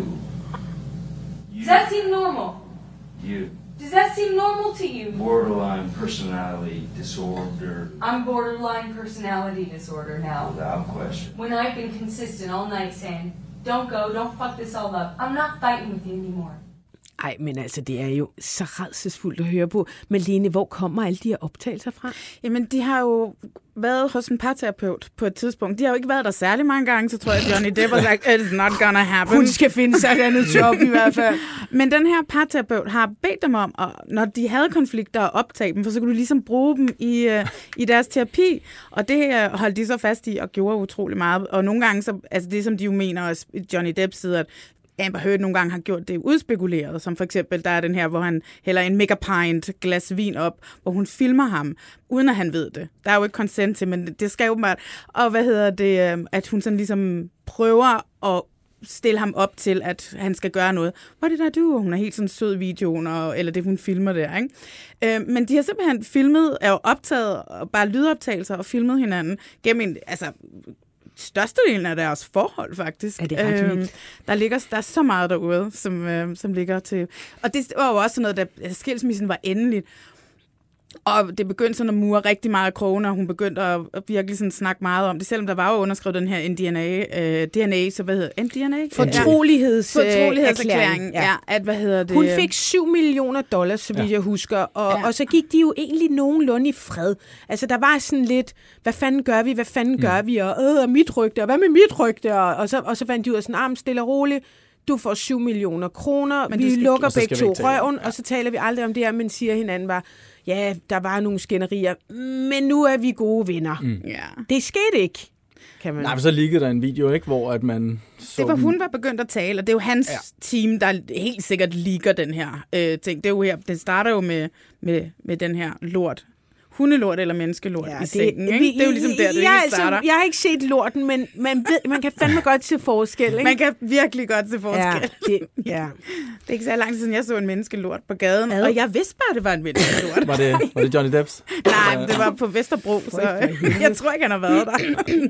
Does that seem normal? You. Does that seem normal to you? Borderline personality disorder. I'm borderline personality disorder now. Without question. When I've been consistent all night saying, don't go, don't fuck this all up. I'm not fighting with you anymore. Ej, men altså, det er jo så rædselsfuldt at høre på. Men Lene, hvor kommer alle de her optagelser fra? Jamen, de har jo været hos en parterapeut på et tidspunkt. De har jo ikke været der særlig mange gange, så tror jeg, at Johnny Depp har sagt, it's not gonna happen. Hun skal finde sig et andet job i hvert fald. Men den her parterapeut har bedt dem om, at når de havde konflikter, at optage dem, for så kunne du ligesom bruge dem i, uh, i deres terapi. Og det uh, holdt de så fast i og gjorde utrolig meget. Og nogle gange, så, altså det som de jo mener, også Johnny Depp sidder, at Amber Heard nogle gange har gjort det udspekuleret, som for eksempel, der er den her, hvor han hælder en mega pint glas vin op, hvor hun filmer ham, uden at han ved det. Der er jo ikke consent til, men det skal jo bare. Og hvad hedder det, at hun sådan ligesom prøver at stille ham op til, at han skal gøre noget. What did I do? Hun er helt sådan sød i videoen, og, eller det hun filmer der, ikke? Øh, men de har simpelthen filmet, er jo optaget, bare lydoptagelser og filmet hinanden gennem en, altså størstedelen af deres forhold, faktisk. Er det ret øhm, der ligger der er så meget derude, som, øh, som ligger til. Og det var jo også sådan noget, da skilsmissen var endeligt. Og det begyndte sådan at mure rigtig meget af krogene, og hun begyndte at, at virkelig sådan snakke meget om det, selvom der var jo underskrevet den her N D N A, øh, D N A, så hvad hedder N D N A? Fortroligheds- Fortrolighedserklæring, ja. ja. At, hvad hedder det? Hun fik syv millioner dollars, så vidt ja. jeg husker, og, ja. og så gik de jo egentlig nogenlunde i fred. Altså, der var sådan lidt, hvad fanden gør vi, hvad fanden mm. gør vi, og øh, mit rygte, og hvad med mit rygte, og, og, så, og så fandt de ud af sådan, arm stille og roligt, du får syv millioner kroner, men vi lukker begge to røven, ja. og så taler vi aldrig om det her, men siger hinanden bare, ja, der var nogle skænderier, men nu er vi gode venner. Mm. Ja. Det skete ikke, kan man. Nej, men så liggede der en video, ikke, hvor at man så... Det var, hun var begyndt at tale, og det er jo hans ja. team, der helt sikkert ligger den her øh, ting. Det er jo her, den starter jo med, med, med den her lort. Hundelort eller menneskelort ja, i sengen, det, ikke? Det er jo ligesom der, det jeg, hele starter. Altså, jeg har ikke set lorten, men man, ved, man kan fandme godt se forskel, ikke? Man kan virkelig godt se forskel. Ja, det, ja. det er ikke så lang tid siden, jeg så en menneskelort på gaden, Ad. og jeg vidste bare, det var en menneskelort. var, det, var det Johnny Depps? Nej, det var på Vesterbro, så jeg tror ikke, han har været der.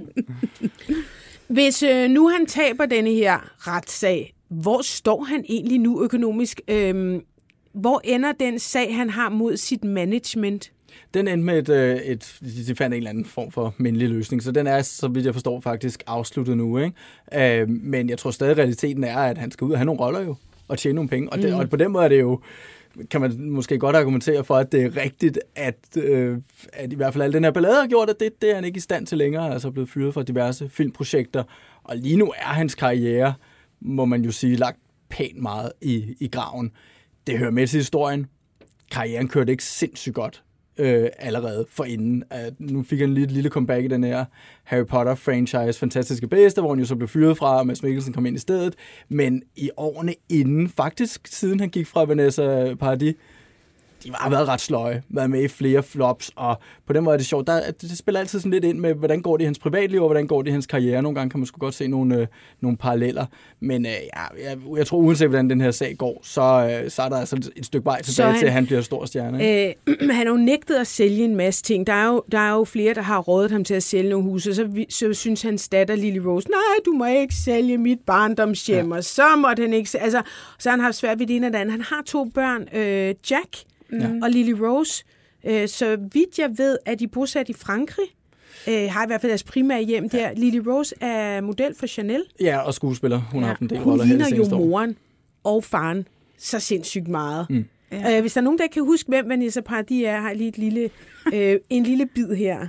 Hvis øh, nu han taber denne her retssag, hvor står han egentlig nu økonomisk? Øhm, hvor ender den sag, han har mod sit management? Den endte med et, et, de fandt en eller anden form for mindelig løsning, så den er, så vidt jeg forstår, faktisk afsluttet nu, ikke? Øh, men jeg tror stadig, realiteten er, at han skal ud og have nogle roller jo, og tjene nogle penge, og, det, mm. og på den måde er det jo, kan man måske godt argumentere for, at det er rigtigt, at, øh, at i hvert fald al den her ballade har gjort, at det, det er han ikke i stand til længere, altså blevet fyret fra diverse filmprojekter, og lige nu er hans karriere, må man jo sige, lagt pænt meget i, i graven. Det hører med til historien. Karrieren kørte ikke sindssygt godt. Øh, allerede forinden. At nu fik han en lille, lille comeback i den her Harry Potter-franchise, fantastiske bedste, hvor han jo så blev fyret fra, og Mads Mikkelsen kom ind i stedet. Men i årene inden, faktisk siden han gik fra Vanessa Paradis, de har været ret sløje, været med i flere flops, og på den måde er det sjovt. Der, det spiller altid sådan lidt ind med, hvordan går det i hans privatliv, og hvordan går det i hans karriere. Nogle gange kan man sgu godt se nogle, øh, nogle paralleller, men øh, ja, jeg, jeg tror uanset hvordan den her sag går, så, øh, så er der altså et stykke vej tilbage han, til, at han bliver stor stjerne. Øh, han har jo nægtet at sælge en masse ting. Der er jo, der er jo flere, der har rådet ham til at sælge nogle huse, så, så synes hans datter Lily Rose, nej, du må ikke sælge mit barndomshjem, ja. og så måtte han ikke. Altså, så han har haft svært ved det ene og det andet. Han har to børn, øh, Jack, Ja. og Lily Rose. Øh, så vidt jeg ved, er de bosat i Frankrig. Øh, har i hvert fald deres primære hjem der. Ja. Lily Rose er model for Chanel. Ja, og skuespiller. Hun ja. har haft en del roller her det seneste år. Hun ligner jo moren og faren så sindssygt meget. Mm. Ja. Øh, hvis der er nogen, der kan huske, hvem Vanessa Paradis er, har jeg lige et lille, øh, en lille bid her.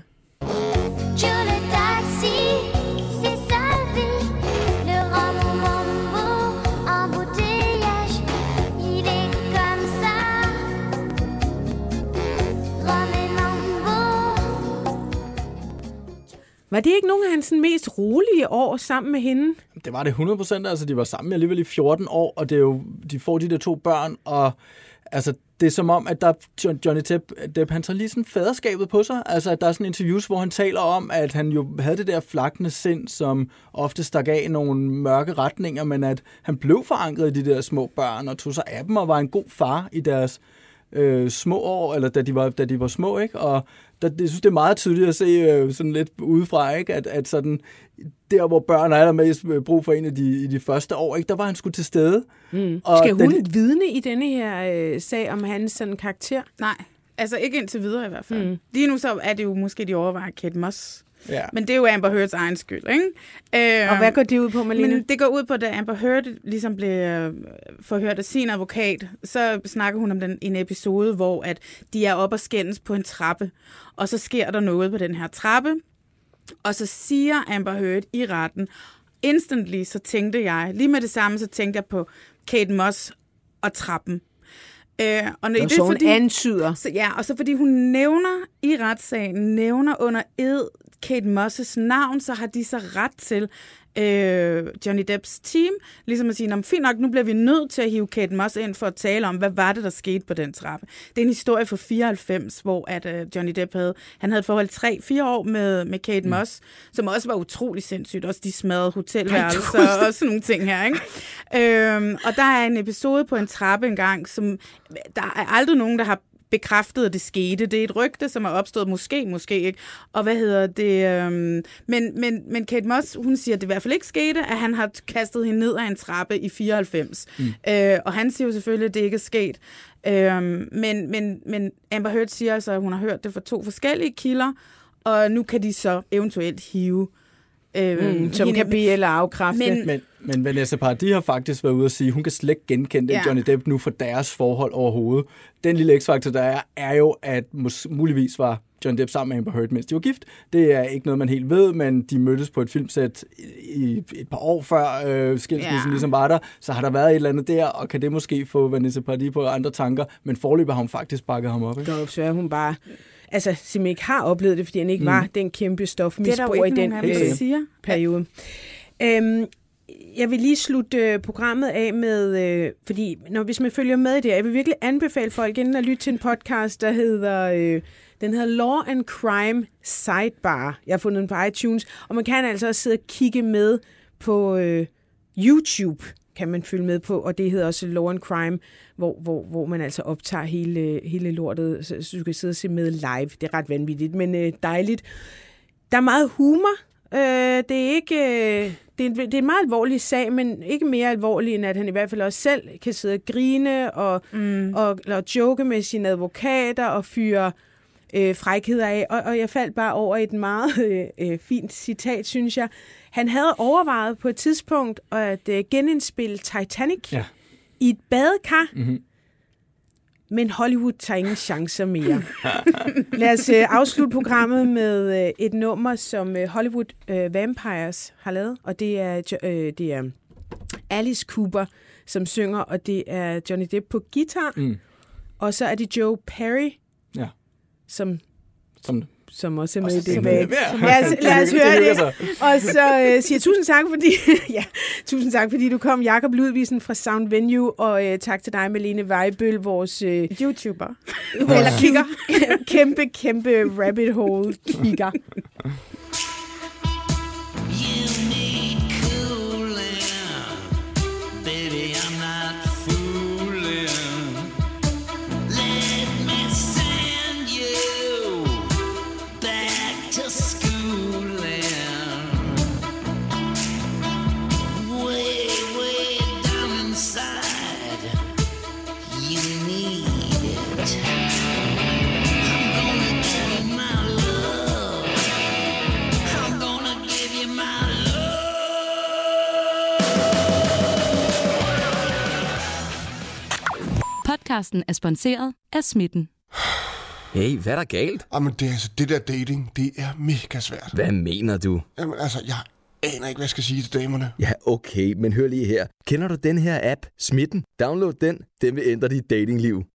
Var det ikke nogle af hans mest rolige år sammen med hende? Det var det hundrede procent. Altså, de var sammen alligevel i fjorten år, og det er jo, de får de der to børn, og altså, det er som om, at der Johnny Depp, Depp han tager lige sådan faderskabet på sig. Altså, at der er sådan interviews, hvor han taler om, at han jo havde det der flakkende sind, som ofte stak af i nogle mørke retninger, men at han blev forankret i de der små børn, og tog sig af dem, og var en god far i deres øh, små år, eller da de var, da de var små, ikke? Og der, jeg synes, det er meget tydeligt at se øh, sådan lidt udefra, ikke? At, at sådan, der, hvor børn er der mest brug for en af de, i de første år, ikke? Der var han sgu til stede. Mm. Og skal hun den, vidne i denne her øh, sag om hans sådan karakter? Nej, altså ikke indtil videre i hvert fald. Mm. Lige nu så er det jo måske, de overvejer Kate Moss. Ja. Men det er jo Amber Heards egen skyld, ikke? Øh, og hvad går det ud på, Malene? Men det går ud på, da Amber Heard ligesom blev forhørt af sin advokat, så snakker hun om den en episode, hvor at de er oppe og skændes på en trappe, og så sker der noget på den her trappe, og så siger Amber Heard i retten, instantly så tænkte jeg, lige med det samme, så tænkte jeg på Kate Moss og trappen. Øh, og når, og det så hun fordi, antyder. Så, ja, og så fordi hun nævner i retssagen, nævner under ed Kate Moss' navn, så har de så ret til øh, Johnny Depps team, ligesom at sige, fint nok, nu bliver vi nødt til at hive Kate Moss ind for at tale om, hvad var det, der skete på den trappe. Det er en historie fra fireoghalvfems, hvor at, øh, Johnny Depp havde, han havde et forhold tre fire år med, med Kate mm. Moss, som også var utrolig sindssygt. Også de smadrede hotelværelser og også nogle ting her, ikke? øhm, og der er en episode på en trappe engang, som der er aldrig nogen, der har bekræftet, at det skete. Det er et rygte, som er opstået, måske, måske ikke. Og hvad hedder det? Øhm, men, men, men Kate Moss, hun siger, at det i hvert fald ikke skete, at han har kastet hende ned af en trappe i fireoghalvfems. Mm. Øh, og han siger jo selvfølgelig, at det ikke er sket. Øhm, men, men, men Amber Heard siger altså, at hun har hørt det fra to forskellige kilder, og nu kan de så eventuelt hive Øh, mm, som kan blive eller afkræfte. Men, men, men Vanessa Paradis har faktisk været ude at sige, at hun kan slet ikke genkende ja. Johnny Depp nu for deres forhold overhovedet. Den lille x-faktor, der er, er jo, at mus- muligvis var Johnny Depp sammen med Amber Heard, mens de var gift. Det er ikke noget, man helt ved, men de mødtes på et filmsæt i et par år før øh, skilsmissen ja. ligesom var der. Så har der været et eller andet der, og kan det måske få Vanessa Paradis på andre tanker, men foreløbig har hun faktisk bakket ham op. Ikke? Det så er hun bare... Altså, simpelthen ikke har oplevet det, fordi han ikke mm. var den kæmpe stofmisbruger i den øh, periode. Ja. Øhm, jeg vil lige slutte programmet af med, øh, fordi når, hvis man følger med i det, jeg vil virkelig anbefale folk inden at lytte til en podcast, der hedder, øh, den hedder Law and Crime Sidebar. Jeg har fundet den på iTunes, og man kan altså også sidde og kigge med på øh, YouTube, kan man følge med på, og det hedder også Law and Crime, hvor, hvor, hvor man altså optager hele, hele lortet, så, så du kan sidde og se med live. Det er ret vanvittigt, men øh, dejligt. Der er meget humor. Øh, det er ikke... Øh, det, er en, det er en meget alvorlig sag, men ikke mere alvorlig, end at han i hvert fald også selv kan sidde og grine og, mm. og, og joke med sine advokater og fyre øh, frækheder af. Og, og jeg faldt bare over et meget øh, fint citat, synes jeg. Han havde overvejet på et tidspunkt at øh, genindspille Titanic ja. i et badekar, mm-hmm. men Hollywood tager ingen chancer mere. Lad os øh, afslutte programmet med øh, et nummer, som øh, Hollywood øh, Vampires har lavet, og det er, øh, det er Alice Cooper, som synger, og det er Johnny Depp på guitar, mm. og så er det Joe Perry, ja. som... som som også er med i det bag. Lad os, lad os høre det. Og så øh, siger tusind tak, fordi ja, tusind tak, fordi du kom, Jakob Ludvigsen fra Sound Venue, og øh, tak til dig, Malene Weibøl, vores øh, YouTuber. Eller kigger. kæmpe, kæmpe rabbit hole kigger. Podcasten er sponsoreret af Smitten. Hey, hvad er der galt? Jamen, det, er, altså, det der dating, det er mega svært. Hvad mener du? Jamen, altså, jeg aner ikke, hvad jeg skal sige til damerne. Ja, okay, men hør lige her. Kender du den her app, Smitten? Download den. Den vil ændre dit datingliv.